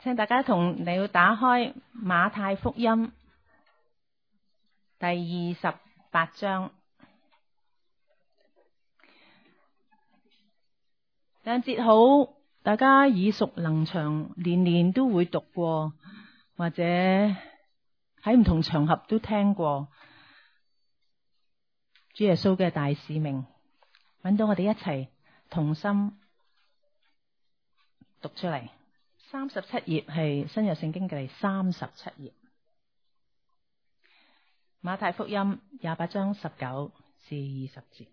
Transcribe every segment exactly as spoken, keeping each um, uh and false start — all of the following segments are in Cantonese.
請大家同你要打開馬太福音第二十八章。兩節好，大家耳熟能詳，年年都會讀過，或者喺唔同場合都聽過。主耶穌嘅大使命，揾到我哋一齊同心讀出嚟。三十七頁係新約聖經嘅第三十七頁，馬太福音廿八章十九至二十節。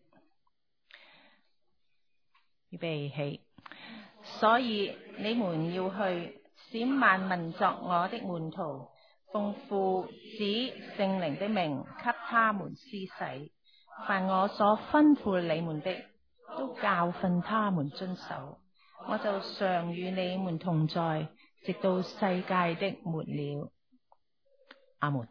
預備起，所以你們要去，使萬民作我的門徒，奉父子聖靈的名給他們施洗，凡我所吩咐你們的，都教訓他們遵守。我就常與你們同在，直到世界的末了。阿門。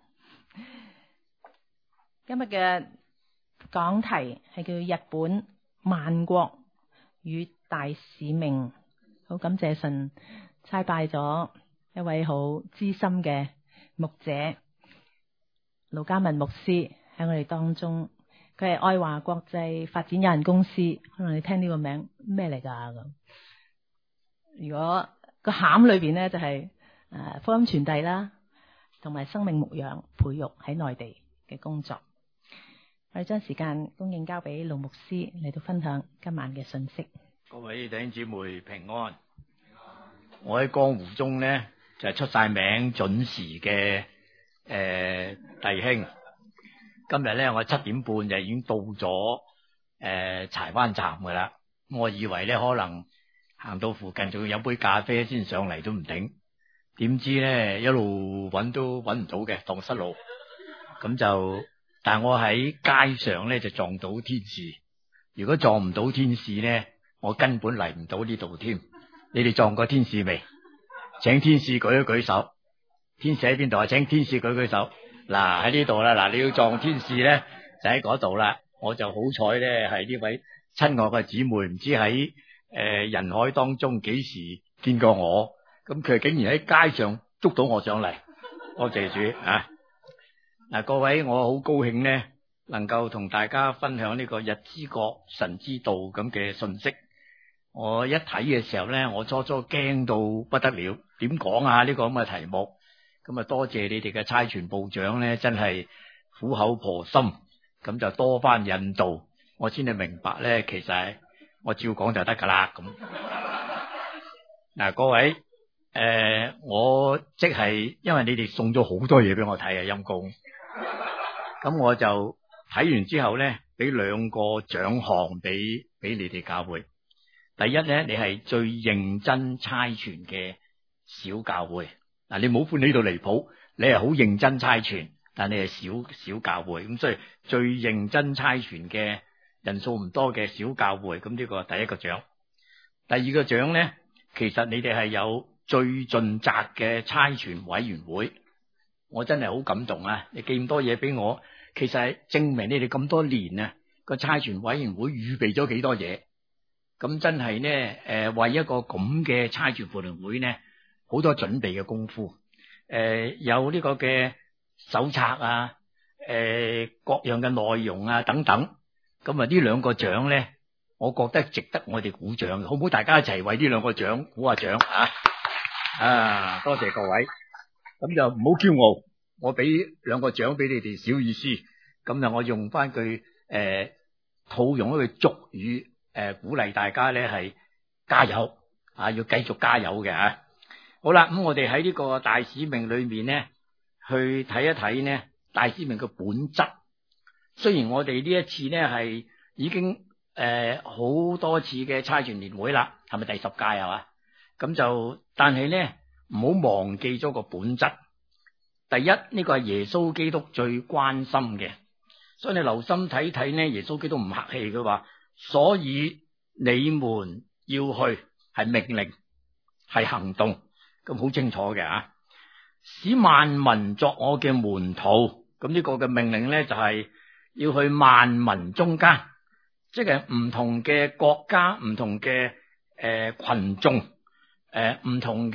今日嘅講題係叫日本萬國與大使命。好感謝神差派咗一位好資深嘅牧者盧嘉文牧師喺我哋當中。佢係愛華國際發展有限公司，可能你聽呢個名咩嚟噶咁。如果個餡裏邊呢，就係誒福音傳遞啦，同埋生命牧養培育喺內地嘅工作。我哋將時間供應交俾盧牧師嚟到分享今晚嘅信息。 各位弟兄姊妹平安。我喺江湖中呢，就係、是、出晒名準時嘅誒、呃、弟兄。今日咧我七點半就已經到咗誒、呃、柴灣站噶啦。我以為咧可能行到附近仲要飲杯咖啡先上嚟都唔定，點知咧一路揾都揾唔到嘅，蕩失路。咁就但係我喺街上咧就撞到天使。如果撞唔到天使咧，我根本嚟唔到呢度添。你哋撞過天使未？請天使舉一舉手。天使喺邊度啊？請天使舉舉手。嗱喺呢度啦，嗱你要撞天使咧就喺嗰度啦。我就好彩咧係呢位親愛嘅姊妹，唔知喺誒、呃、人海當中幾時見過我，咁佢竟然喺街上捉到我上嚟，多謝主啊！嗱，各位我好高興呢，能夠同大家分享呢個日之國神之道咁嘅信息。我一睇嘅時候咧，我初初驚到不得了，點講啊呢個咁嘅題目？咁啊，多謝你哋嘅差傳部長咧，真係苦口婆心，咁就多番引導，我先至明白咧，其實我照講就得噶啦。咁嗱，各位，誒、呃，我即係因為你哋送咗好多嘢俾我睇啊，陰公，咁我就睇完之後咧，俾兩個獎項俾俾你哋教會。第一咧，你係最認真差傳嘅小教會。嗱，你唔好判呢度離譜，你係好認真差傳，但你係小小教會，咁所以最認真差傳嘅人數唔多嘅小教會，咁呢個第一個獎。第二個獎咧，其實你哋係有最盡責嘅差傳委員會，我真係好感動啊！你寄咁多嘢俾我，其實係證明你哋咁多年啊個差傳委員會預備咗幾多嘢，咁真係呢，誒、呃、為一個咁嘅差傳培靈會呢。好多準備嘅功夫，誒、呃、有呢個嘅手冊啊，誒、呃、各樣嘅內容啊等等，咁啊呢兩個獎咧，我覺得值得我哋鼓掌，好唔好？大家一齊為呢兩個獎鼓下掌啊！啊，多謝各位，咁就唔好驕傲，我俾兩個獎俾你哋，小意思，咁就我用翻句誒、呃、套用一句俗語，誒、呃、鼓勵大家咧係加油啊，要繼續加油嘅啊！好啦，咁我哋喺呢個大使命裏面呢，去睇一睇呢大使命嘅本質。雖然我哋呢一次呢係已經誒好、呃、多次嘅差傳年會啦，係咪第十屆係嘛？咁就但係呢唔好忘記咗個本質。第一，呢、這個係耶穌基督最關心嘅，所以你留心睇睇呢，耶穌基督唔客氣嘅話，所以你們要去係命令，係行動。咁好清楚嘅啊！使萬民作我嘅門徒，咁呢個嘅命令咧就係、是、要去萬民中間，即係唔同嘅國家、唔同嘅誒、呃、群眾、誒、呃、唔同嘅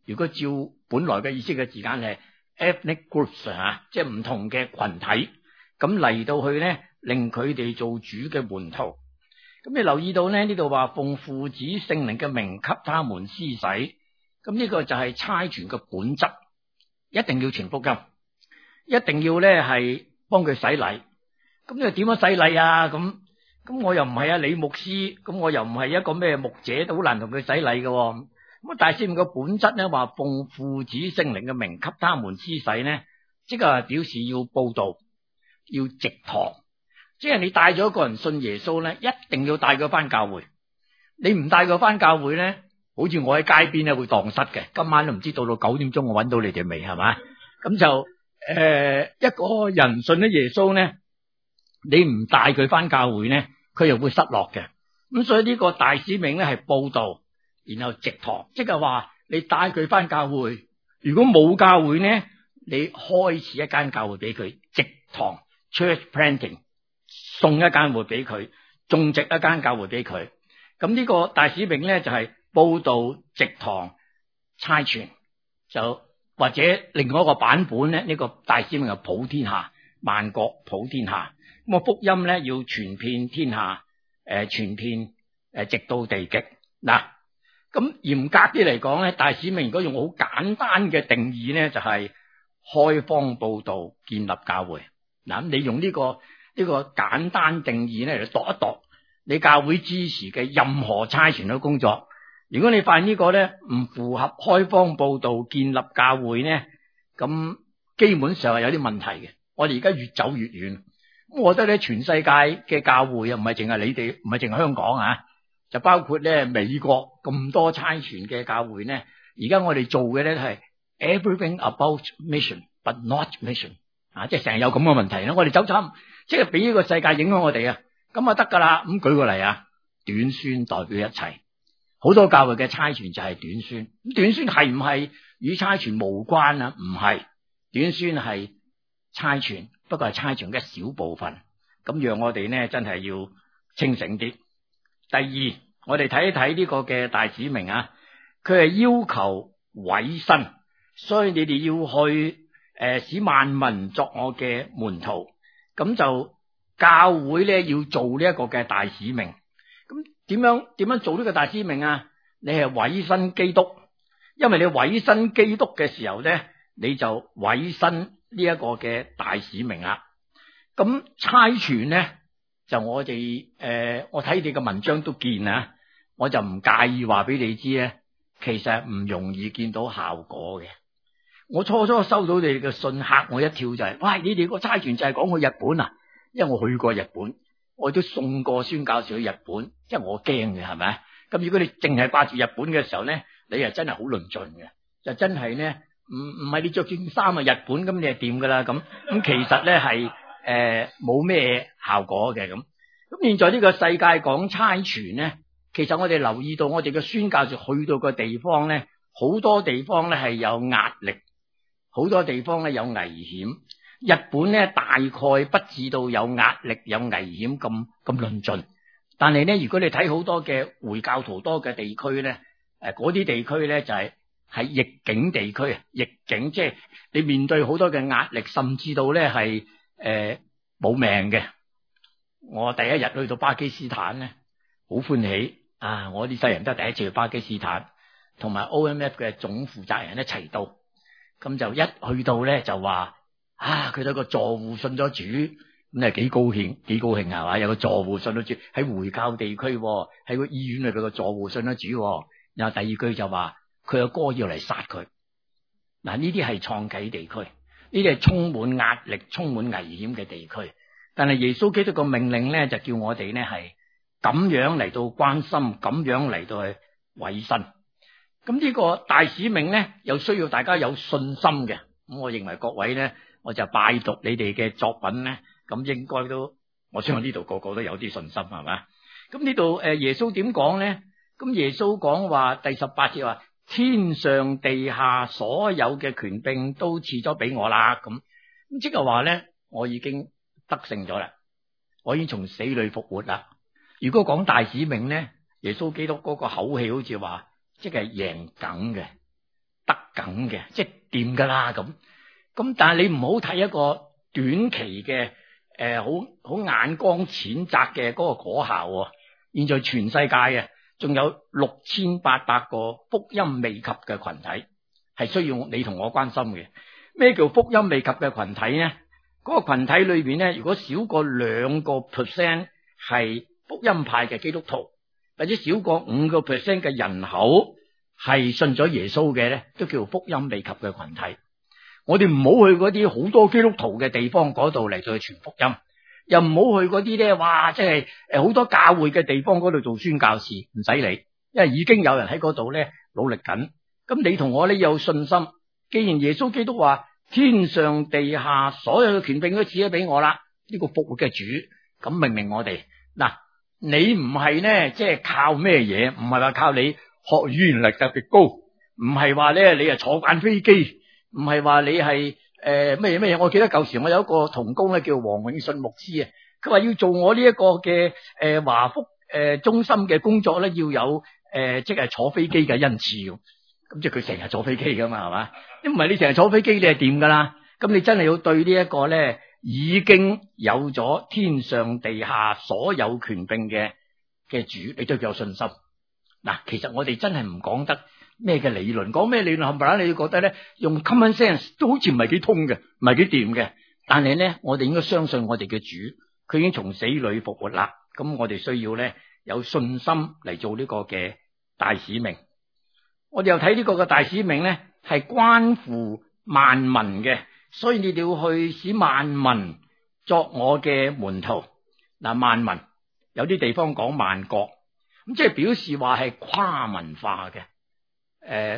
如果照本來嘅意思嘅字眼係 ethnic groups 啊，即係唔同嘅群體，咁嚟到去咧，令佢哋做主嘅門徒。咁你留意到咧，呢度話奉父子聖靈嘅名給他們施洗，咁呢個就係差傳嘅本質，一定要傳福音，一定要咧係幫佢洗禮。咁你點樣洗禮啊？咁咁我又唔係啊李牧師，咁我又唔係一個咩牧者，都好難同佢洗禮嘅。咁大使命嘅本質咧，話奉父子聖靈嘅名給他們施洗咧，即係表示要佈道，要植堂。即係你帶咗一個人信耶穌咧，一定要帶佢翻教會。你唔帶佢翻教會咧，好似我喺街邊咧會蕩失嘅。今晚都唔知到到九點鐘我揾到你哋未，係嘛？咁就誒、呃、一個人信咗耶穌咧，你唔帶佢翻教會咧，佢又會失落嘅。咁所以呢個大使命咧係佈道，然後植堂，即係話你帶佢翻教會。如果冇教會咧，你開始一間教會俾佢，植堂 church planting。送一間會俾佢，種植一間教會俾佢。咁呢個大使命咧就係佈道、植堂、差傳，就或者另外一個版本咧，呢、這個大使命係普天下、萬國普天下。咁啊福音咧要傳遍天下，誒、呃、傳遍誒直到地極。嗱，咁嚴格啲嚟講咧，大使命如果用好簡單嘅定義咧，就係、是、開荒佈道、建立教會。嗱，咁你用呢、這個。呢個簡單定義咧嚟度一度，你教會支持嘅任何差傳嘅工作，如果你發現呢個咧唔符合開荒佈道建立教會咧，咁基本上係有啲問題嘅。我哋而家越走越遠，咁我覺得咧全世界嘅教會啊，唔係淨係你哋，唔係淨係香港啊，就包括咧美國咁多差傳嘅教會咧，而家我哋做嘅咧係 everything about mission but not mission 啊，即係成日有咁嘅問題啦。我哋走差。即係俾呢個世界影響我哋啊，咁啊得噶啦。咁舉個例啊，短宣代表一切，好多教會嘅差傳就係短宣。咁短宣係唔係與差傳無關啊？唔係，短宣係差傳，不過係差傳嘅一小部分。咁讓我哋呢真係要清醒啲。第二，我哋睇一睇呢個嘅大使命啊，佢係要求委身，所以你哋要去誒、呃、使萬民作我嘅門徒。咁就教會咧要做呢一個嘅大使命，咁點樣點樣做呢個大使命啊？你係委身基督，因為你委身基督嘅時候咧，你就委身呢一個嘅大使命啦。咁差傳咧，就我哋誒、呃，我睇你嘅文章都見啊，我就唔介意話俾你知咧，其實唔容易見到效果嘅。我初初收到你哋嘅信，嚇我一跳，就係、是，喂，你哋個差傳就係講去日本啊？因為我去過日本，我都送過宣教士去日本，即係我驚嘅，係咪？咁如果你淨係掛住日本嘅時候咧，你又真係好論盡嘅，就真係咧，唔唔係你着件衫啊日本咁你係掂噶啦，咁咁其實咧係誒冇咩效果嘅咁。咁現在呢個世界講差傳咧，其實我哋留意到我哋嘅宣教士去到個地方咧，好多地方咧係有壓力。好多地方咧有危險，日本咧大概不至到有壓力、有危險咁咁論盡。但係咧，如果你睇好多嘅回教徒多嘅地區咧，誒嗰啲地區咧就係係逆境地區啊，逆境即係你面對好多嘅壓力，甚至到咧係誒冇命嘅。我第一日去到巴基斯坦咧，好歡喜啊！我呢世人都係第一次去巴基斯坦，同埋 O M F 嘅總負責人一齊到。咁就一去到咧就話啊，佢有個助護信咗主，咁啊幾高興，幾高興係嘛？有個助護信咗主喺回教地區，喺個醫院裏邊個助護信咗主。然後第二句就話佢個哥要嚟殺佢。嗱，呢啲係創啟地區，呢啲係充滿壓力、充滿危險嘅地區。但係耶穌基督個命令咧，就叫我哋咧係咁樣嚟到關心，咁樣嚟到去委身。咁呢個大使命咧，又需要大家有信心嘅。咁我認為各位咧，我就拜讀你哋嘅作品咧，咁應該都，我相信呢度個個都有啲信心，係嘛？咁呢度誒，耶穌點講咧？咁耶穌講話第十八節話：天上地下所有嘅權柄都賜咗俾我啦。咁咁即係話咧，我已經得勝咗啦，我已經從死裏復活啦。如果講大使命咧，耶穌基督嗰個口氣好似話。即係贏梗嘅，得等嘅，即係掂噶啦咁。咁但係你唔好睇一個短期嘅誒，好好眼光淺窄嘅嗰個果效。現在全世界啊，仲有六千八百個福音未及嘅群體，係需要你同我關心嘅。咩叫福音未及嘅群體呢？嗰個群體裏邊咧，如果少過兩個 percent 係福音派嘅基督徒，或者少過五個 percent 嘅人口係信咗耶穌嘅咧，都叫福音未及嘅群體。我哋唔好去嗰啲好多基督徒嘅地方嗰度嚟到去傳福音，又唔好去嗰啲咧，哇，即係誒好多教會嘅地方嗰度做宣教士，唔使理，因為已經有人喺嗰度咧努力緊。咁你同我咧有信心，既然耶穌基督話天上地下所有嘅權柄都賜咗俾我啦，呢個復活嘅主，咁明明我哋嗱，你唔係咧即係靠咩嘢？唔係話靠你學語言力特別高，唔係話咧你啊坐慣飛機。唔係話你係誒咩咩嘢？我記得舊時我有一個同工咧叫黃永信牧師啊，佢話要做我呢一個嘅誒華福誒、呃、中心嘅工作咧，要有誒、呃、即係坐飛機嘅恩賜咁。咁即係佢成日坐飛機噶嘛，係嘛？唔係你成日坐飛機你係掂噶啦。咁你真係要對呢一個咧已經有咗天上地下所有權柄嘅嘅主，你都有信心。嗱，其實我哋真係唔講得。咩嘅理論，講咩理論冚唪唥，你要覺得咧用 common sense 都好似唔係幾通嘅，唔係幾掂嘅。但係咧，我哋應該相信我哋嘅主，佢已經從死裏復活啦。咁我哋需要咧有信心嚟做呢個嘅大使命。我哋又睇呢個嘅大使命咧，係關乎萬民嘅，所以你哋要去使萬民作我嘅門徒。嗱，萬民有啲地方講萬國，咁即係表示話係跨文化嘅。誒、uh,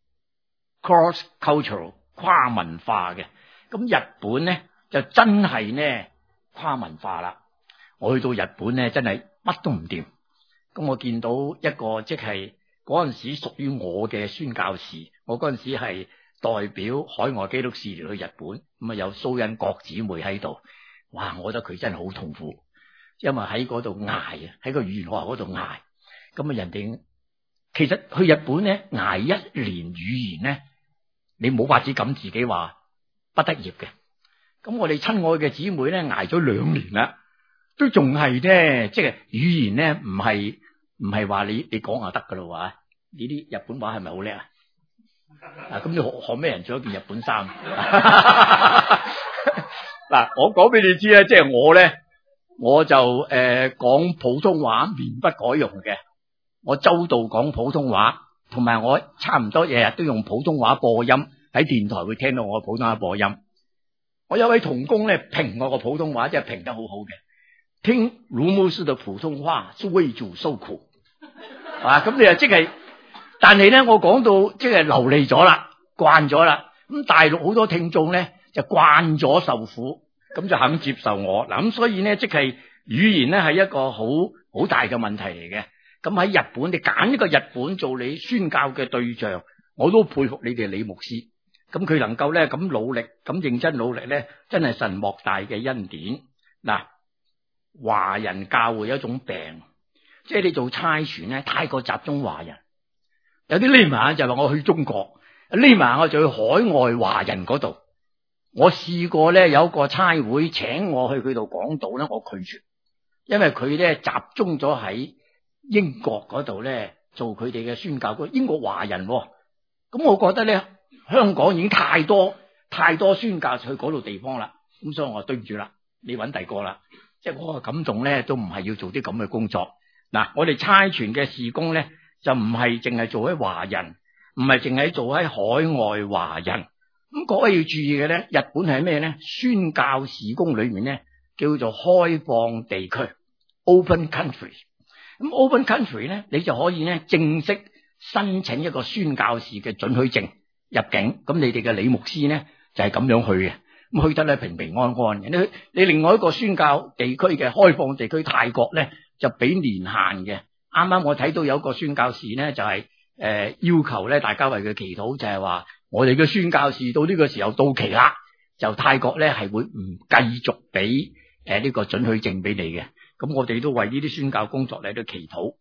cross cultural 跨文化嘅，咁日本咧就真係呢跨文化啦。我去到日本咧，真係乜都唔掂。咁我見到一個即係嗰陣時屬於我嘅宣教士，我嗰陣時係代表海外基督士嚟去日本，咁啊有蘇恩國姊妹喺度。哇！我覺得佢真係好痛苦，因為喺嗰度捱啊，喺個語言學校嗰度捱。咁啊人哋。其實去日本咧捱一年語言咧，你冇法子咁自己話不得業嘅。咁我哋親愛嘅姊妹咧捱咗兩年啦，都仲係咧，即係語言咧唔係唔係話你你講就得噶咯話。呢啲日本話係咪好叻啊？啊咁你學學咩人着一件日本衫？嗱，我講俾你知咧，即係我咧，我就誒講、呃、普通話面不改容嘅。我周到講普通話，同埋我差唔多日日都用普通話播音，喺電台會聽到我嘅普通話播音。我有位同工咧評我個普通話，真係評得好好嘅。聽盧牧師嘅普通話是為主受苦，啊咁你啊即係，但係咧我講到即係流利咗啦，慣咗啦。咁大陸好多聽眾咧就慣咗受苦，咁就肯接受我嗱。咁所以咧即係語言咧係一個好好大嘅問題嚟嘅。咁喺日本，你揀一個日本做你宣教嘅對象，我都佩服你哋李牧師。咁佢能夠咧咁努力，咁認真努力咧，真係神莫大嘅恩典。嗱，華人教會有一種病，即係你做差傳咧，太過集中華人。有啲匿埋就話我去中國，匿埋我就去海外華人嗰度。我試過咧有一個差會請我去佢度講道咧，我拒絕，因為佢咧集中咗喺英國嗰度咧做佢哋嘅宣教，個英國華人，咁我覺得咧香港已經太多太多宣教去嗰度地方啦，咁所以我話對唔住啦，你揾第二個啦，即係我嘅感動咧都唔係要做啲咁嘅工作。嗱，我哋差傳嘅事工咧就唔係淨係做喺華人，唔係淨係做喺海外華人。咁各位要注意嘅咧，日本係咩咧？宣教事工裏面咧叫做開放地區 （open country）。咁 open country 咧，你就可以咧正式申請一個宣教士嘅准許證入境。咁你哋嘅李牧師咧就係咁樣去嘅，咁去得咧平平安安嘅。你去你另外一個宣教地區嘅開放地區泰國咧就俾年限嘅。啱啱我睇到有個宣教士咧就係、是、誒、呃、要求咧大家為佢祈禱，就係、是、話我哋嘅宣教士到呢個時候到期啦，就泰國咧係會唔繼續俾誒呢個准許證俾你嘅。咁我哋都為呢啲宣教工作嚟到祈禱。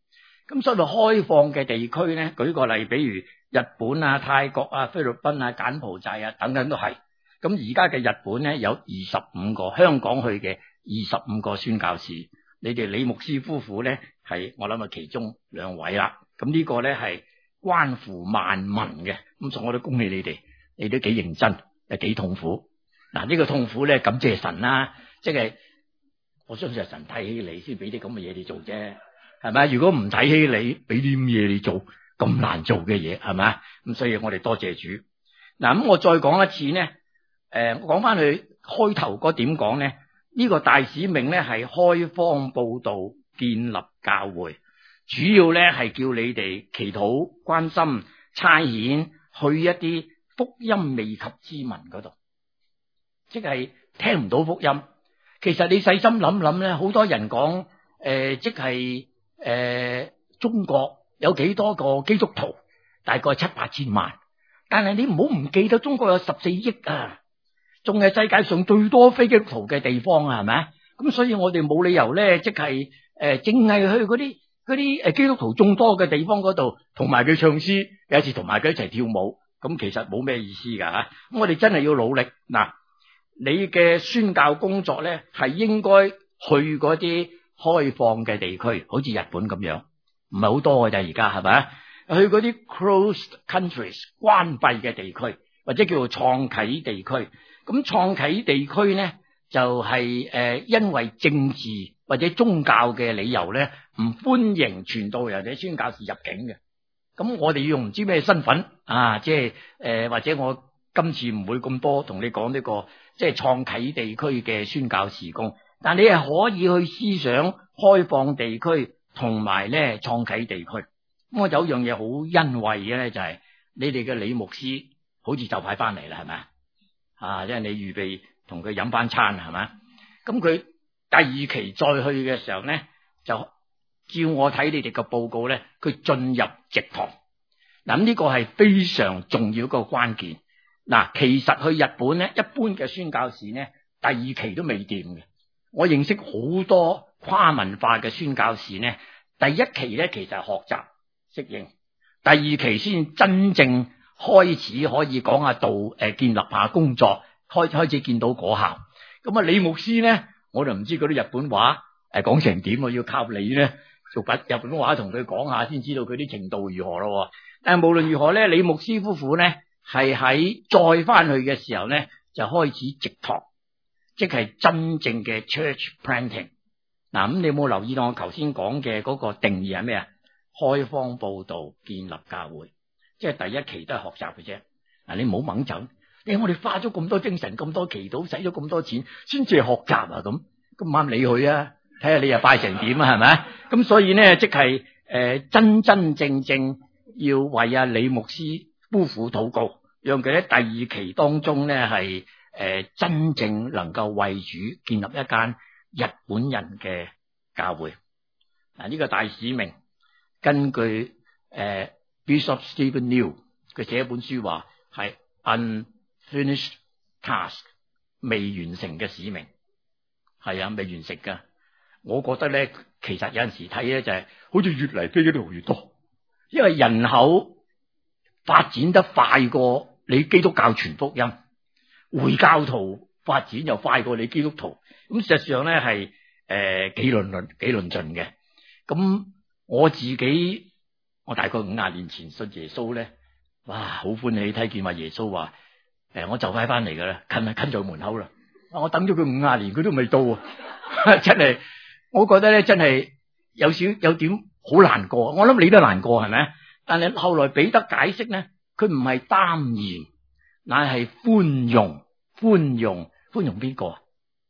咁所以開放嘅地區咧，舉個例，比如日本啊、泰國啊、菲律賓啊、柬埔寨啊等等都係。咁而家嘅日本咧有二十五個，香港去嘅二十五個宣教士。你哋李牧師夫婦咧係我諗啊其中兩位啦。咁呢個咧係關乎萬民嘅，咁所以我都恭喜你哋，你都幾認真，又幾痛苦。嗱、這、呢個痛苦咧，感謝神啦，即係我相信係神睇起你先俾啲咁嘅嘢你做啫，係咪？如果唔睇起你，俾啲咁嘢你做，咁難做嘅嘢，係咪？咁所以我哋多謝主。嗱，咁我再講一次咧，誒，我講翻去開頭嗰點講咧，呢、這個大使命咧係開荒佈道、建立教會，主要咧係叫你哋祈禱、關心、差遣去一啲福音未及之民嗰度，即係聽唔到福音。其實你細心諗諗咧，好多人講誒、呃，即係誒、呃，中國有幾多個基督徒？大概七八千萬。但係你唔好唔記得，中國有十四億啊，仲係世界上最多非基督徒嘅地方啊，係咪？咁所以我哋冇理由咧，即係誒，淨、呃、係去嗰啲嗰啲誒基督徒眾多嘅地方嗰度，同埋佢唱詩，有一次同埋佢一齊跳舞，咁其實冇咩意思噶吓。咁我哋真係要努力嗱。你嘅宣教工作咧，係應該去嗰啲開放嘅地區，好似日本咁樣，唔係好多嘅咋而家，係咪？去嗰啲 closed countries 關閉嘅地區，或者叫做創啟地區。咁創啟地區咧，就係、是、誒、呃，因為政治或者宗教嘅理由咧，唔歡迎傳道人或者宣教士入境嘅。咁我哋要用唔知咩身份啊，即係誒、呃，或者我今次唔會咁多同你講呢、這個。即係創啟地區嘅宣教事工，但你係可以去思想開放地區同埋咧創啟地區。咁我有樣嘢好欣慰嘅咧，就係你哋嘅李牧師好似就快翻嚟啦，係咪啊？即係你預備同佢飲翻餐，係咪？咁佢第二期再去嘅時候咧，就照我睇你哋嘅報告咧，佢進入植堂。嗱，咁呢個係非常重要一個關鍵。嗱，其實去日本咧，一般嘅宣教士咧，第二期都未掂嘅。我認識好多跨文化嘅宣教士咧，第一期咧其實係學習適應，第二期先真正開始可以講下道，誒、呃、建立下工作，開開始見到果效。咁啊，李牧師咧，我就唔知嗰啲日本話誒講成點，我要靠你咧做日日本話同佢講下，先知道佢啲程度如何咯。但係無論如何咧，李牧師夫婦咧。係喺再翻去嘅時候咧，就開始植堂，即係真正嘅 church planting。嗱，咁你有冇留意到我頭先講嘅嗰個定義係咩啊？開荒佈道，建立教會，即係第一期都係學習嘅啫。嗱，你唔好掹走，你我哋花咗咁多精神、咁多祈禱，使咗咁多錢，先至係學習啊！咁咁啱你去啊，睇下你又拜成點啊？係咪？咁所以咧，即係誒、呃、真真正正要為阿李牧師夫婦禱告，讓佢喺第二期當中咧係誒真正能夠為主建立一間日本人嘅教會。嗱，呢個大使命，根據誒、呃、Bishop Stephen New 佢寫一本書話係 unfinished task， 未完成嘅使命，係啊，未完成噶。我覺得咧，其實有陣時睇咧就係、是、好似越嚟飛嗰度越多，因為人口發展得快過你基督教傳福音，回教徒發展又快過你基督徒，咁事實上咧係誒幾論論幾論盡嘅。咁我自己，我大概五廿年前信耶穌咧，哇，好歡喜睇見話耶穌話誒、呃，我就快翻嚟噶啦，近啊近在門口啦。我等咗佢五廿年，佢都未到啊！真係，我覺得咧真係有少有點好難過。我諗你都難過係咪？但係後來彼得解釋咧，佢唔係擔言，乃係寬容，寬容，寬容邊個啊？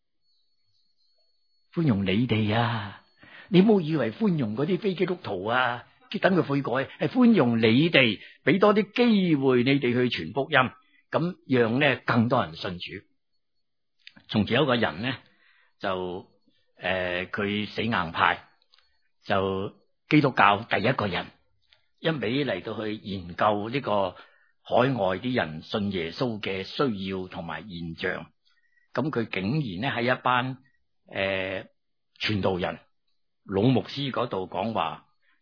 寬容你哋啊！你唔好以為寬容嗰啲非基督徒啊，等佢悔改，係寬容你哋，俾多啲機會你哋去傳福音，咁讓咧更多人信主。從前有一個人咧，就誒佢、呃、死硬派，就基督教第一個人，一味嚟到去研究呢個海外啲人信耶穌嘅需要同埋現象。咁佢竟然咧喺一班誒傳道人老牧師嗰度講話，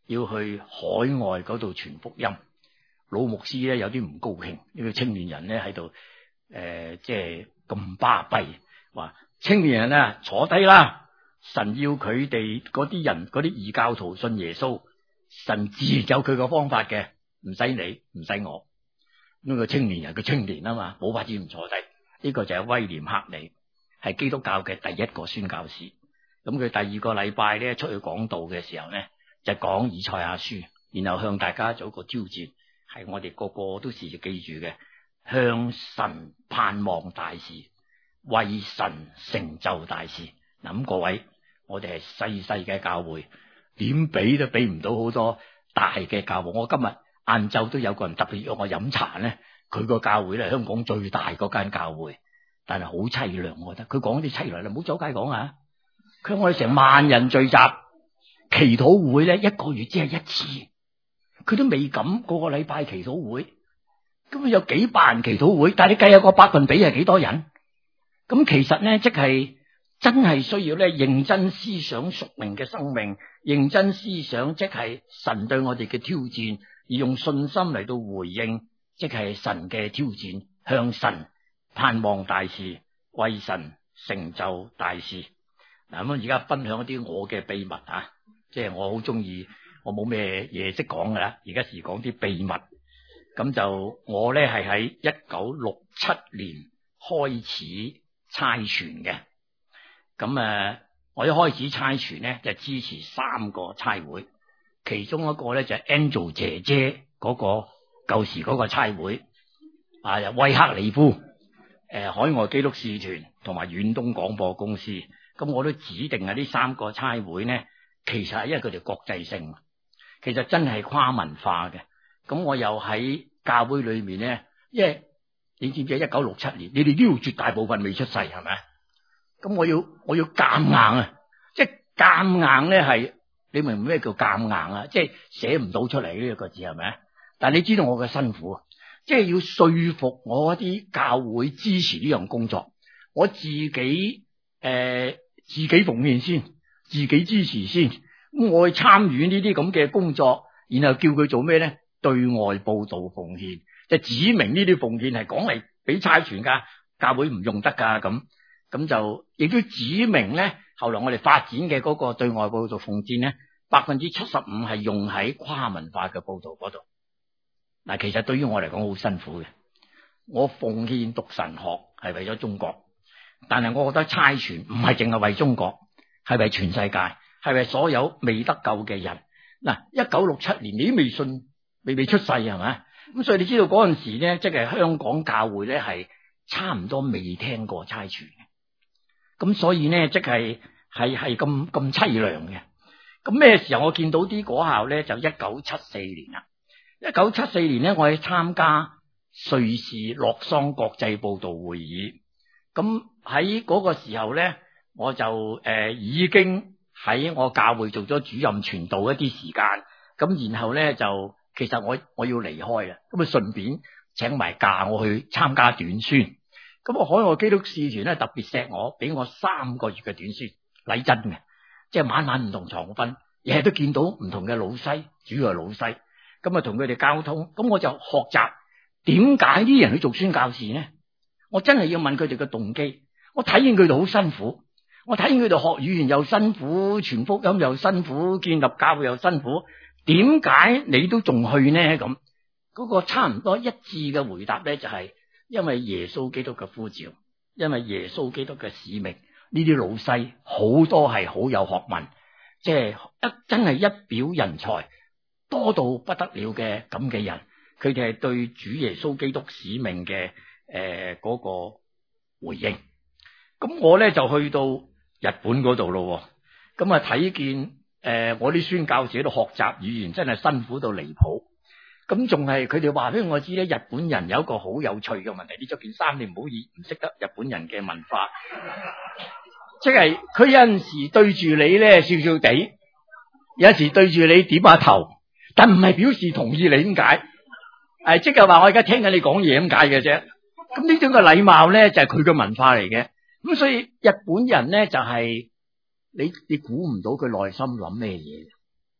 要去海外嗰度傳福音。老牧師咧有啲唔高興，呢個青年人咧喺度誒，即係咁巴閉，話青年人啊坐低啦，神要佢哋嗰啲人嗰啲異教徒信耶穌，神自然有佢個方法嘅，唔使你唔使我。呢個青年人佢青年啊嘛，冇法子唔坐低。呢個就係威廉克里，係基督教嘅第一個宣教士。咁佢第二個禮拜咧出去講道嘅時候咧，就講以賽亞書，然後向大家做一個挑戰。係我哋個個都時時記住嘅，向神盼望大事，為神成就大事。嗱，咁各位，我哋係細細嘅教會，點比都比唔到好多大嘅教會。我今日晏晝都有個人特別約我飲茶咧，佢個教會咧香港最大嗰間教會，但係好凄涼，我覺得。佢講啲凄涼，你唔好走街講啊！佢話我哋成萬人聚集，祈禱會咧一個月只係一次。佢都未敢個個禮拜祈禱會，咁有幾百人祈禱會，但係你計下個百分比係幾多人？咁其實咧，即係真係需要咧認真思想屬靈嘅生命，認真思想即係神對我哋嘅挑戰，而用信心嚟到回應，即係神嘅挑戰，向神盼望大事，為神成就大事。嗱，咁而家分享一啲我嘅秘密啊，即係我好中意。我冇咩嘢識講噶啦，而家時講啲秘密。咁就我咧係喺一九六七年開始差傳嘅。咁誒，我一開始差傳咧就支持三個差會，其中一個咧就係 Angel 姐姐嗰個舊時嗰個差會，啊威克里夫，誒、呃、海外基督使團同埋遠東廣播公司。咁我都指定啊呢三個差會咧，其實係因為佢哋國際性。其實真係跨文化嘅，咁我又喺教會裏面咧，因為你知唔知一九六七年，你哋呢度絕大部分未出世係咪？咁我要我要夾硬啊，即係夾硬咧係，你明唔明咩叫夾硬啊？即係寫唔到出嚟呢一個字係咪？但係你知道我嘅辛苦，即係要說服我一啲教會支持呢樣工作，我自己誒、呃、自己奉獻先，自己支持先。咁我去參與呢啲咁嘅工作，然後叫佢做咩咧？對外報道奉獻，就指明呢啲奉獻係講嚟俾差傳噶，教會唔用得噶咁，咁就亦都指明咧。後來我哋發展嘅嗰個對外報道奉獻咧，百分之七十五係用喺跨文化嘅報道嗰度。嗱，其實對於我嚟講好辛苦嘅，我奉獻讀神學係為咗中國，但係我覺得差傳唔係淨係為中國，係為全世界。係咪所有未得救嘅人？嗱，一九六七年你都未信，未未出世係咪？咁所以你知道嗰陣時咧，即係香港教會咧係差唔多未聽過差傳嘅。咁所以咧，即係係係咁咁淒涼嘅。咁咩時候我見到啲果效咧？就一九七四年啦。一九七四年咧，我去參加瑞士洛桑國際報道會議。咁喺嗰個時候咧，我就誒、呃、已經。喺我教會做咗主任傳道一啲時間，咁然後咧就其實我我要離開啦，咁啊順便請埋假我去參加短宣，咁我海外基督使團咧特別錫我，俾我三個月嘅短宣禮真嘅，即係晚晚唔同床瞓，日日都見到唔同嘅老西，主要係老西，咁啊同佢哋交通，咁我就學習點解啲人去做宣教士呢？我真係要問佢哋嘅動機，我睇見佢哋好辛苦。我睇見佢哋學語言又辛苦，傳福音又辛苦，建立教會又辛苦，點解你都仲去呢？咁嗰個差唔多一致嘅回答咧，就係因為耶穌基督嘅呼召，因為耶穌基督嘅使命。呢啲老西好多係好有學問，即係一真係一表人才，多到不得了嘅咁嘅人，佢哋係對主耶穌基督使命嘅誒嗰個回應。咁我咧就去到日本嗰度咯，咁啊睇見誒、呃、我啲宣教士喺度學習語言真係辛苦到離譜，咁仲係佢哋話俾我知咧，日本人有一個好有趣嘅問題，呢着件衫你唔好以唔識得日本人嘅文化，即係佢有陣時對住你咧笑笑地，有時對住你點下頭，但唔係表示同意你點解，誒即係話我而家聽緊你講嘢咁解嘅啫，咁呢種嘅禮貌咧就係佢嘅文化嚟嘅。咁所以日本人咧就係、是、你你估唔到佢內心諗咩嘢，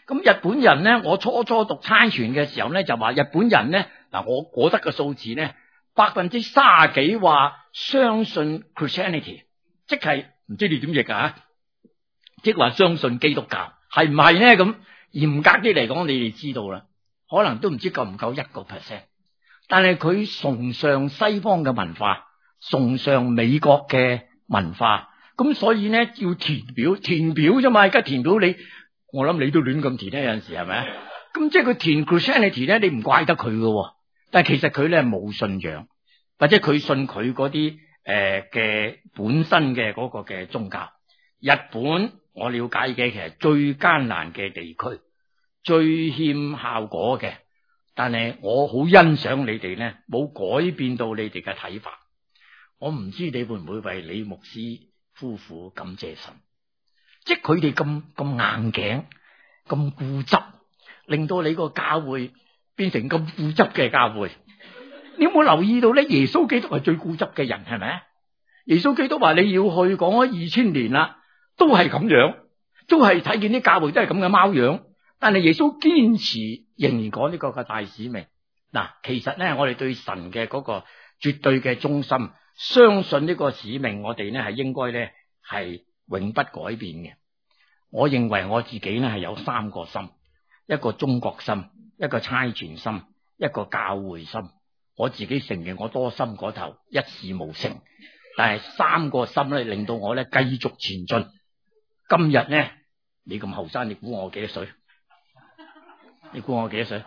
咁日本人咧，我初初讀差傳嘅時候咧，就話日本人咧，嗱我我得個數字咧，百分之卅幾話相信 Christianity， 即係唔知你點譯啊？即係話相信基督教，係唔係咧？咁嚴格啲嚟講，你哋知道啦，可能都唔知夠唔夠一個 percent。但係佢崇尚西方嘅文化，崇尚美國嘅文化，咁所以咧要填表，填表啫嘛，而家填表你。我諗你都亂咁填咧，有陣時係咪啊？咁即係佢填 Christianity 咧，你唔怪得佢噶。但係其實佢咧冇信仰，或者佢信佢嗰啲誒嘅本身嘅嗰個嘅宗教。日本我了解嘅其實最艱難嘅地區，最欠效果嘅。但係我好欣賞你哋咧，冇改變到你哋嘅睇法。我唔知你會唔會為李牧師夫婦感謝神。即係佢哋咁咁硬頸、咁固執，令到你個教會變成咁固執嘅教會。你有冇留意到咧？耶穌基督係最固執嘅人，係咪？耶穌基督話你要去講咗二千年啦，都係咁樣，都係睇見啲教會都係咁嘅貓樣。但係耶穌堅持仍然講呢個嘅大使命。嗱，其實咧，我哋對神嘅嗰個絕對嘅忠心，相信呢個使命，我哋咧係應該咧係永不改變嘅。我認為我自己咧係有三個心，一個中國心，一個差傳心，一個教會心。我自己承認我多心嗰頭一事無成，但係三個心咧令到我咧繼續前進。今日咧你咁後生，你估我幾多歲？你估我幾多歲？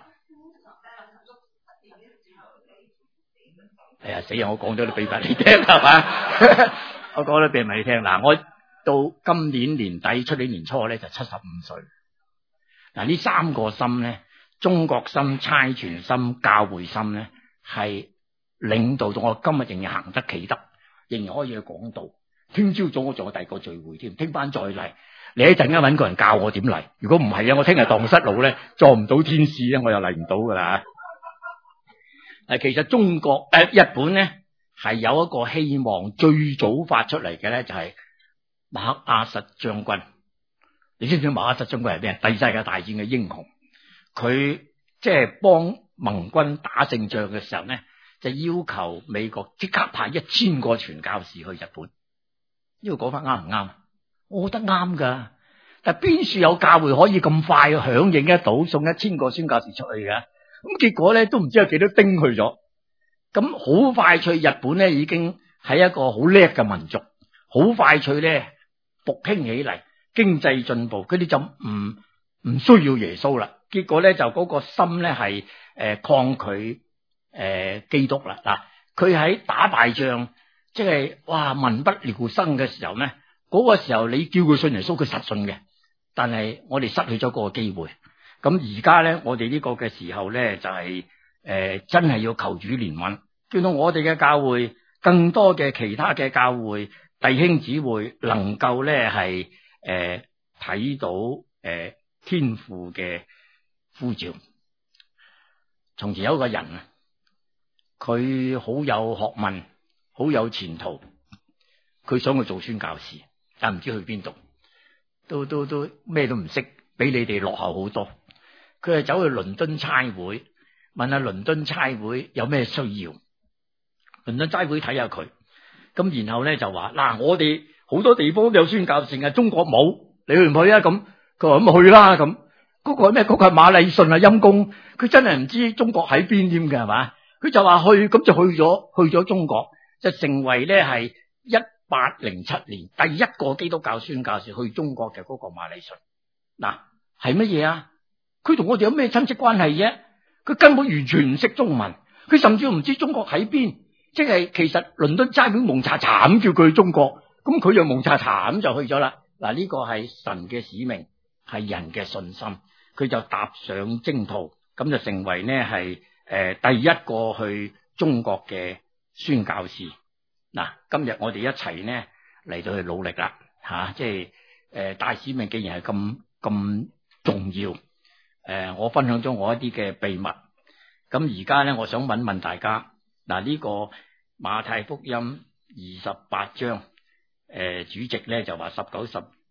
哎呀死人！我講咗啲秘密你聽係嘛？我講咗秘密你聽嗱，我。到今年年底出年年初咧就七十五歲。嗱，呢三個心咧，中國心、差傳心、教會心咧，係領導到我今日仍然行得企得，仍然可以去講道。聽朝早我仲有第二個聚會添，聽晚再嚟。你一陣間搵個人教我點嚟。如果唔係啊，我聽日蕩失路咧，撞唔到天使咧，我又嚟唔到噶啦。誒，其實中國誒、呃、日本咧係有一個希望，最早發出嚟嘅咧就係、是。馬克阿瑟將軍，你知唔知馬克阿瑟將軍係咩？第二世界大戰嘅英雄，佢即係幫盟軍打勝仗嘅時候咧，就要求美國即刻派一千個傳教士去日本。呢個講法啱唔啱？我覺得啱噶，但係邊處有教會可以咁快響應得到，送一千個宣教士出去嘅？咁結果咧都唔知有幾多丁去咗。咁好快脆，日本咧已經係一個好叻嘅民族，好快脆咧。復興起嚟，經濟進步，佢哋就唔唔需要耶穌啦。結果咧就嗰個心咧係誒抗拒誒、呃、基督啦。嗱，佢喺打敗仗，即係哇民不聊生嘅時候咧，嗰、那個時候你叫佢信耶穌，佢實信嘅。但係我哋失去咗嗰個機會。咁而家咧，我哋呢個嘅時候咧就係、是、誒、呃、真係要求主憐憫，叫到我哋嘅教會，更多嘅其他嘅教會。弟兄姊妹能夠咧係誒睇到誒、呃、天父嘅呼召。從前有一個人啊，佢好有學問，好有前途，佢想去做宣教士，但唔知去邊度，都都都咩都唔識，比你哋落後好多。佢係走去倫敦差會，問下倫敦差會有咩需要，倫敦差會睇下佢。咁然後咧就話嗱，我哋好多地方都有宣教士，係中國冇，你去唔去啊？咁佢話咁咪去啦。咁嗰個係咩？嗰個係馬禮遜啊，陰公，佢真係唔知中國喺邊添嘅係嘛？佢就話去，咁就去咗，去咗中國，就成為咧係一八零七年第一個基督教宣教士去中國嘅嗰個馬禮遜。嗱，係乜嘢啊？佢同我哋有咩親戚關係啫？佢根本完全唔識中文，佢甚至唔知中國喺邊。即係其實倫敦差會蒙查查咁叫佢去中國，咁佢又蒙查查咁就去咗啦。嗱，呢個係神嘅使命，係人嘅信心，佢就踏上征途，咁就成為呢係誒第一個去中國嘅宣教士。嗱，今日我哋一齊呢嚟到去努力啦，吓、啊，即係誒大使命既然係咁咁重要，誒、呃、我分享咗我一啲嘅秘密，咁而家呢，我想問問大家。嗱，呢個馬太福音二十八章，誒、呃，主席咧就話十九、十二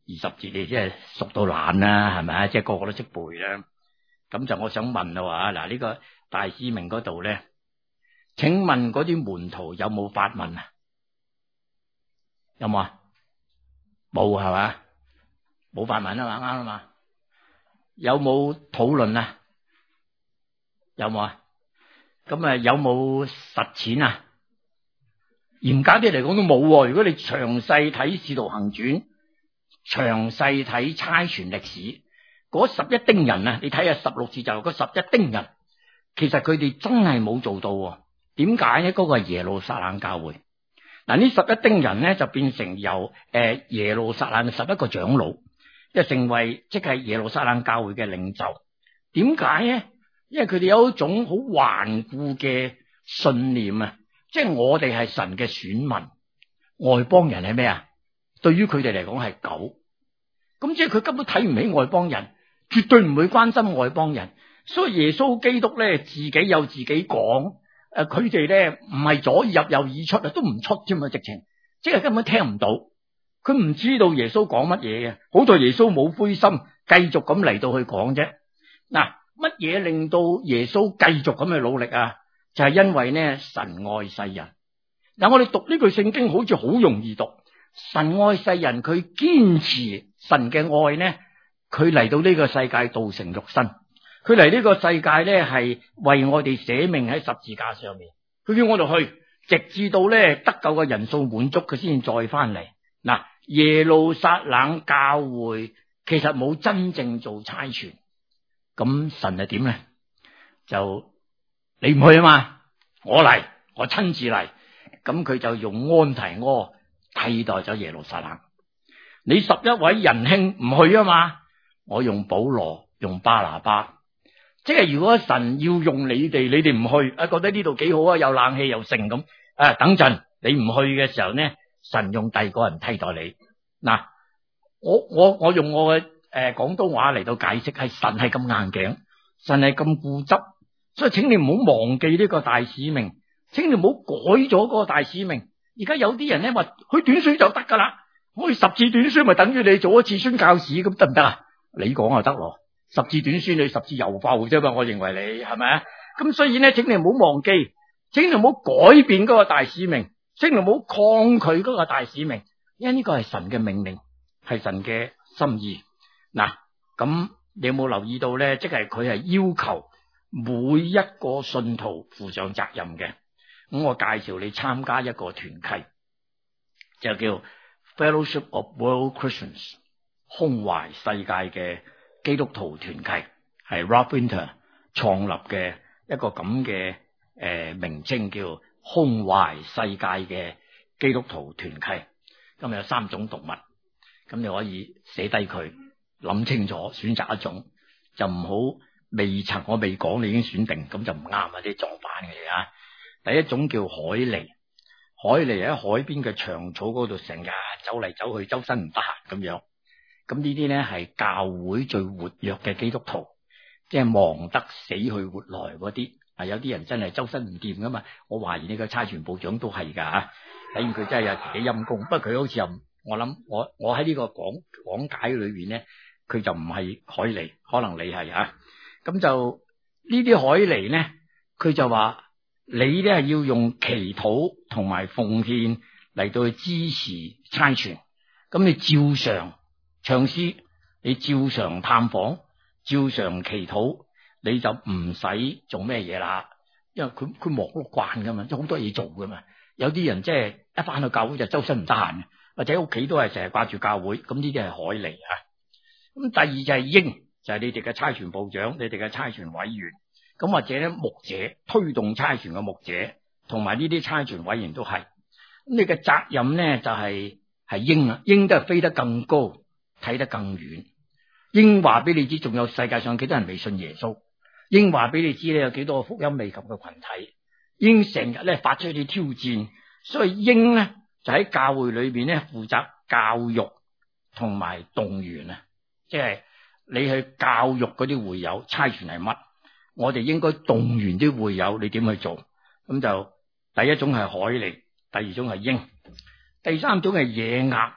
十節你即係熟到爛啦，係咪啊？即係個個都識背啦。咁就我想問啦話，嗱呢個大使命嗰度咧，請問嗰啲門徒有冇發問啊？有冇啊？冇係嘛？冇發問啊嘛，啱啊嘛。有冇討論啊？有冇啊？咁啊有冇實踐啊？嚴格啲嚟講都冇。如果你詳細睇《使徒行傳》，詳細睇差傳歷史，嗰十一丁人啊，你睇下十六節就嗰十一丁人，其實佢哋真係冇做到。點解呢？嗰個係耶路撒冷教會。嗱，呢十一丁人咧就變成由誒耶路撒冷嘅十一個長老，即係成為即係耶路撒冷教會嘅領袖。點解咧？因為佢哋有一種好頑固嘅信念啊！即係我哋係神嘅選民，外邦人係咩啊？對於佢哋嚟講係狗，咁即係佢根本睇唔起外邦人，絕對唔會關心外邦人。所以耶穌基督咧自己有自己講，誒佢哋咧唔係左耳入右耳出啊，都唔出添嘛，直情即係根本聽唔到，佢唔知道耶穌講乜嘢嘅。好在耶穌冇灰心，繼續咁嚟到去講啫。嗱，乜嘢令到耶穌繼續咁去努力啊？就係因為呢，神愛世人。嗱，我哋讀呢句聖經好似好容易讀，神愛世人，佢堅持神嘅愛呢，佢嚟到呢個世界道成肉身，佢嚟呢個世界呢係為我哋捨命喺十字架上面，佢叫我哋去，直至到呢得救嘅人數滿足，佢先再翻嚟。嗱，耶路撒冷教會其實冇真正做差傳，咁神係點呢？就你唔去啊嘛，我嚟，我親自嚟，咁佢就用安提阿替代咗耶路撒冷。你十一位仁兄唔去啊嘛，我用保羅，用巴拿巴。即係如果神要用你哋，你哋唔去啊，覺得呢度幾好啊，有冷氣又盛咁啊，等陣你唔去嘅時候呢，神用第二個人替代你。嗱，我我我用我嘅誒廣東話嚟到解釋，係神係咁硬頸，神係咁固執。所以請你唔好忘記呢個大使命，請你唔好改咗嗰個大使命。而家有啲人咧話去短宣就得噶啦，我去十次短宣咪等於你做一次宣教士咁得唔得啊？你講就得咯，十次短宣你十次遊化啫嘛，我認為你係咪啊？咁所以咧，請你唔好忘記，請你唔好改變嗰個大使命，請你唔好抗拒嗰個大使命，因為呢個係神嘅命令，係神嘅心意。嗱，咁你有冇留意到咧？即係佢係要求每一個信徒負上責任嘅。咁我介紹你參加一個團契，就叫 Fellowship of World Christians， 胸懷世界嘅基督徒團契，係 Ralph Winter 創立嘅一個咁嘅誒名稱，叫胸懷世界嘅基督徒團契。咁有三種動物，咁你可以寫低佢，諗清楚，選擇一種，就唔好未曾我未講你已經選定，咁就唔啱啊！啲撞板嘅嘢啊！第一種叫海狸，海狸喺海邊嘅長草嗰度成日走嚟走去，周身唔得閒咁樣。咁呢啲咧係教會最活躍嘅基督徒，即係忙得死去活來嗰啲。啊，有啲人真係周身唔掂噶嘛，我懷疑呢個差傳部長都係噶吓，睇見佢真係有自己陰功。不過佢好似又，我諗我我喺呢個講講解裏邊咧，佢就唔係海狸，可能你係吓。咁就呢啲海狸咧，佢就話。你咧係要用祈禱同埋奉獻嚟到去支持差傳，咁你照常唱詩，你照常探訪，照常祈禱，你就唔使做咩嘢啦。因為佢佢忙碌慣噶嘛，即係好多嘢做噶嘛。有啲人即係一翻到教會就周身唔得閒，或者屋企都係成日掛住教會，咁呢啲係海狸啊。咁第二就係鷹，就係你哋嘅差傳部長，你哋嘅差傳委員。咁或者咧牧者推動差傳嘅牧者，同埋呢啲差傳委員都係。咁你嘅責任咧就係係鷹啊，鷹都係飛得更高，睇得更遠。鷹話俾你知，仲有世界上幾多人未信耶穌。鷹話俾你知咧，有幾多個福音未及嘅群體。鷹成日咧發出啲挑戰，所以鷹咧就喺教會裏邊咧負責教育同埋動員啊，即係你去教育嗰啲會友，差傳係乜？我哋應該動員啲會友，你點去做？咁就第一種係海狸，第二種係鷹，第三種係野鴨。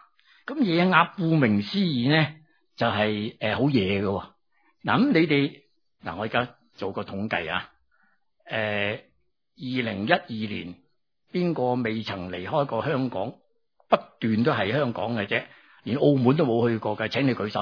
咁野鴨顧名思義咧，就係誒好野嘅。嗱，咁你哋嗱，我而家做個統計啊。誒，二零一二年邊個未曾離開過香港？不斷都係香港嘅啫，連澳門都冇去過嘅，請你舉手。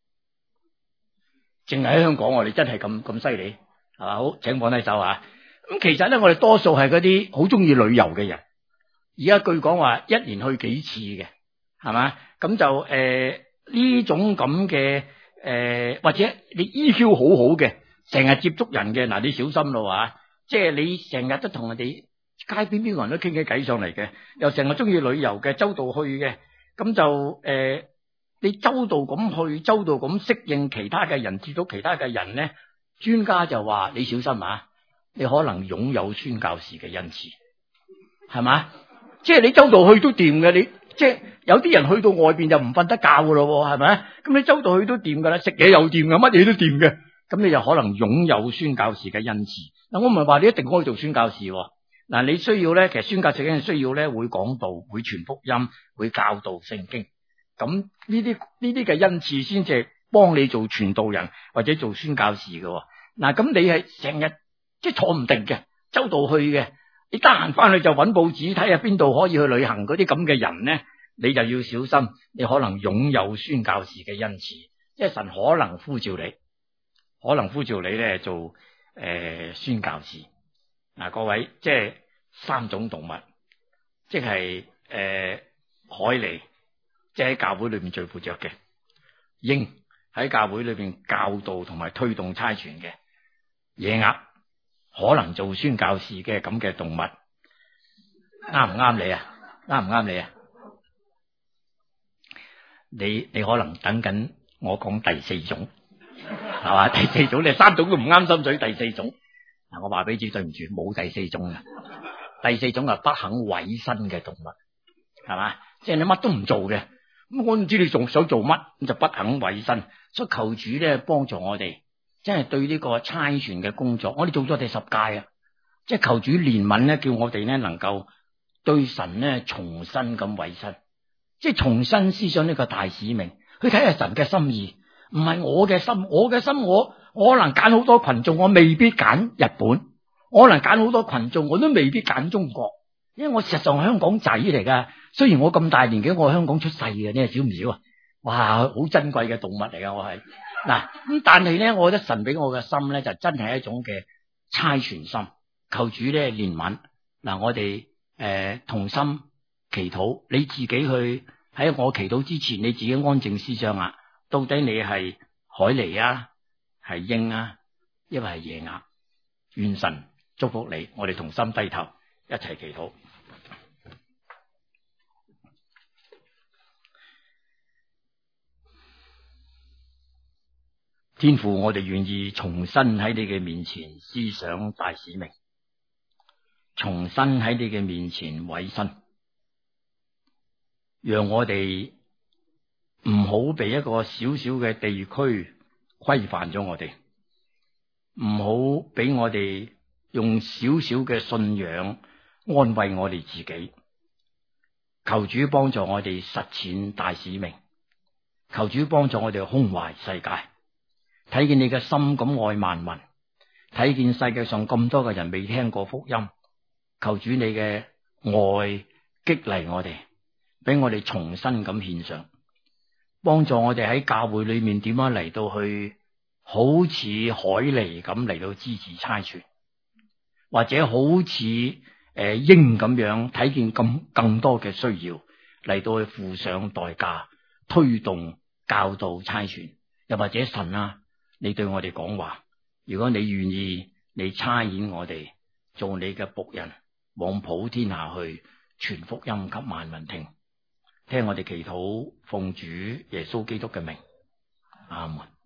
淨係喺香港，我哋真係咁咁犀利，係嘛？好，請放低手啊！咁其實咧，我哋多數係嗰啲好中意旅遊嘅人。而家據講話一年去幾次嘅，係嘛？咁就誒呢種咁嘅誒，或者你 E Q 好好嘅，成日接觸人嘅，嗱你小心咯啊！即係你成日都同人哋街邊邊個人都傾起偈上嚟嘅，又成日中意旅遊嘅，周到去嘅，咁就誒、呃、你周到咁去，周到咁適應其他嘅人，接觸其他嘅人咧，專家就話你小心啊，你可能擁有宣教士嘅恩賜，係嘛？即係你周到去都掂嘅，你即係有啲人去到外邊就唔瞓得覺噶咯，係咪？咁你周到去都掂噶啦，食嘢又掂噶，乜嘢都掂嘅，咁你就可能擁有宣教士嘅恩賜。嗱，我唔係話你一定可以做宣教士。嗱，你需要咧，其實宣教士嘅需要咧，會講道，會傳福音，會教導聖經。咁呢啲呢啲嘅恩賜先至係幫你做傳道人或者做宣教士嘅。嗱，咁你係成日即係坐唔定嘅，周到去嘅，你得閒翻去就揾報紙睇下邊度可以去旅行嗰啲咁嘅人咧，你就要小心，你可能擁有宣教士嘅恩賜，即係神可能呼召你，可能呼召你咧做誒、呃、宣教士。嗱，各位，即係三種動物，即係誒、呃、海狸，即係喺教會裏邊最活躍嘅；鷹喺教會裏邊教導同埋推動差傳嘅；野鴨可能做宣教士嘅咁嘅動物，啱唔啱你啊？啱唔啱你啊？你你可能等緊我講第四種，係嘛？第四種你三種都唔啱心水，第四種。嗱，我話俾你知，對唔住，冇第四種啊！第四種係不肯委身嘅動物，係嘛？即係你乜都唔做嘅，咁我唔知你仲想做乜，咁就不肯委身。所以求主咧幫助我哋，即係對呢個差傳嘅工作，我哋做咗第十屆啊！即係求主憐憫咧，叫我哋咧能夠對神咧重新咁委身，即係重新思想呢個大使命，去睇下神嘅心意，唔係我嘅心，我嘅心我。我可能揀好多群眾，我未必揀日本；我可能揀好多群眾，我都未必揀中國，因為我實在係香港仔嚟噶。雖然我咁大年紀，我喺香港出世嘅，你係少唔少啊？哇，好珍貴嘅動物嚟噶，我係嗱咁。但係咧，我覺得神俾我嘅心咧，就真係一種嘅差傳心，求主咧憐憫嗱，我哋誒、呃、同心祈禱，你自己去喺我祈禱之前，你自己安靜思想啊，到底你係海狸啊？係鷹啊，因為係野鴨，願神祝福你，我哋同心低頭一齊祈禱。天父，我哋願意重新喺你嘅面前思想大使命，重新喺你嘅面前委身，讓我哋唔好被一個小小嘅地區規範咗我哋，唔好俾我哋用少少嘅信仰安慰我哋自己。求主幫助我哋實踐大使命，求主幫助我哋胸懷世界，睇見你嘅心咁愛萬民，睇見世界上咁多嘅人未聽過福音，求主你嘅愛激勵我哋，俾我哋重新咁獻上。幫助我哋喺教會裏面點樣嚟到去，好似海狸咁嚟到支持差傳，或者好似誒鷹咁樣睇見咁更多嘅需要嚟到去付上代價，推動教導差傳。又或者神啊，你對我哋講話，如果你願意，你差遣我哋做你嘅僕人，往普天下去傳福音給萬民聽。聽我哋祈禱，奉主耶穌基督嘅名，阿門。